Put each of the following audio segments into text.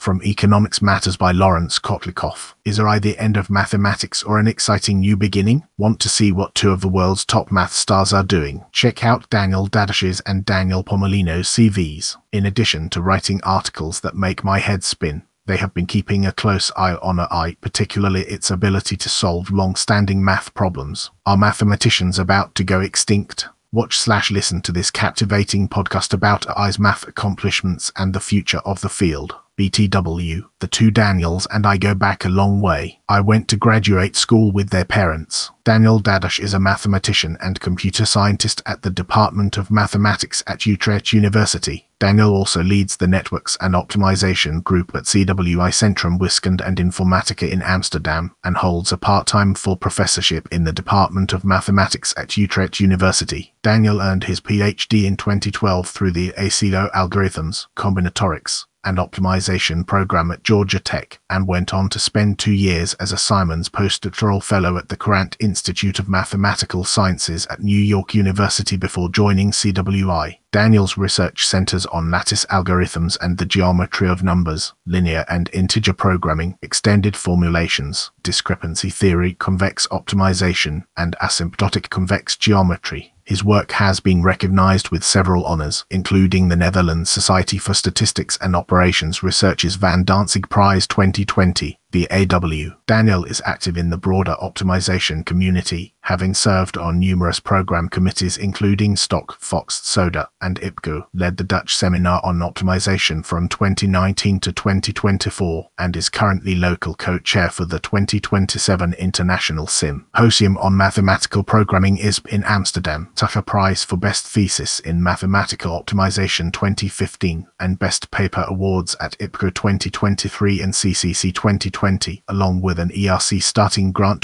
From Economics Matters by Lawrence Kotlikoff. Is AI the end of mathematics or an exciting new beginning? Want to see what two of the world's top math stars are doing? Check out Daniel Dadash's and Daniel Pomolino's CVs. In addition to writing articles that make my head spin, they have been keeping a close eye on AI, particularly its ability to solve long-standing math problems. Are mathematicians about to go extinct? Watch/listen to this captivating podcast about AI's math accomplishments and the future of the field. BTW, the two Daniels and I go back a long way. I went to graduate school with their parents. Daniel Dadash is a mathematician and computer scientist at the Department of Mathematics at Utrecht University. Daniel also leads the Networks and Optimization Group at CWI Centrum Wiskunde and Informatica in Amsterdam, and holds a part-time full professorship in the Department of Mathematics at Utrecht University. Daniel earned his PhD in 2012 through the ACIDO Algorithms, Combinatorics, and Optimization program at Georgia Tech, and went on to spend 2 years as a Simons postdoctoral fellow at the Courant Institute of Mathematical Sciences at New York University before joining CWI. Daniel's research centers on lattice algorithms and the geometry of numbers, linear and integer programming, extended formulations, discrepancy theory, convex optimization, and asymptotic convex geometry. His work has been recognized with several honors, including the Netherlands Society for Statistics and Operations Research's Van Dantzig Prize 2020, BAW. Daniel is active in the broader optimization community, having served on numerous program committees including STOC, FOX, SODA, and IPCO, led the Dutch Seminar on Optimization from 2019 to 2024, and is currently local co-chair for the 2027 International Symposium on Mathematical Programming ISP in Amsterdam, Tucker Prize for Best Thesis in Mathematical Optimization 2015, and Best Paper Awards at IPCO 2023 and CCC 2020, along with an ERC Starting Grant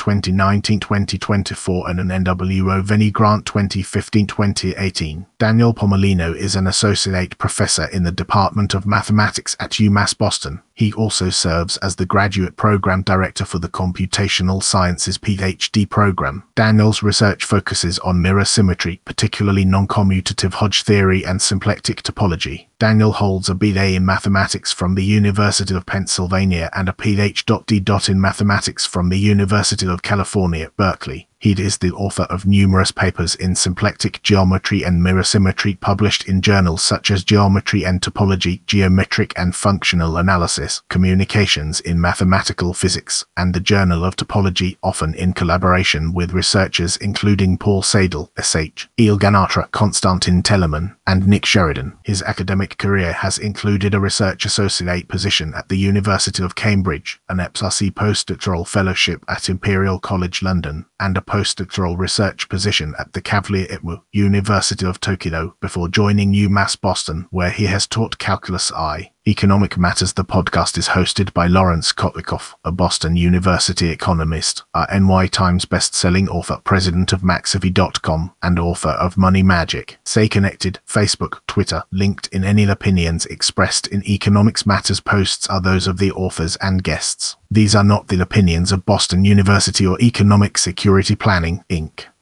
2019-2024 and an NWO Veni Grant 2015-2018. Daniel Pomolino is an associate professor in the Department of Mathematics at UMass Boston. He also serves as the graduate program director for the Computational Sciences PhD program. Daniel's research focuses on mirror symmetry, particularly non-commutative Hodge theory and symplectic topology. Daniel holds a BA in mathematics from the University of Pennsylvania and a PhD in mathematics from the University of California at Berkeley. He is the author of numerous papers in symplectic geometry and mirror symmetry published in journals such as Geometry and Topology, Geometric and Functional Analysis, Communications in Mathematical Physics, and the Journal of Topology, often in collaboration with researchers including Paul Seidel, S.H., Il Ganatra, Konstantin Telemann, and Nick Sheridan. His academic career has included a research associate position at the University of Cambridge, an EPSRC postdoctoral fellowship at Imperial College London, and a postdoctoral research position at the Kavli Itmu, University of Tokyo, before joining UMass Boston, where he has taught Calculus I. Economic Matters. The podcast is hosted by Lawrence Kotlikoff, a Boston University economist, a NY Times best-selling author, president of Maxivy.com, and author of Money Magic. Stay connected. Facebook, Twitter, LinkedIn. Any opinions expressed in Economics Matters posts are those of the authors and guests. These are not the opinions of Boston University or Economic Security Planning, Inc.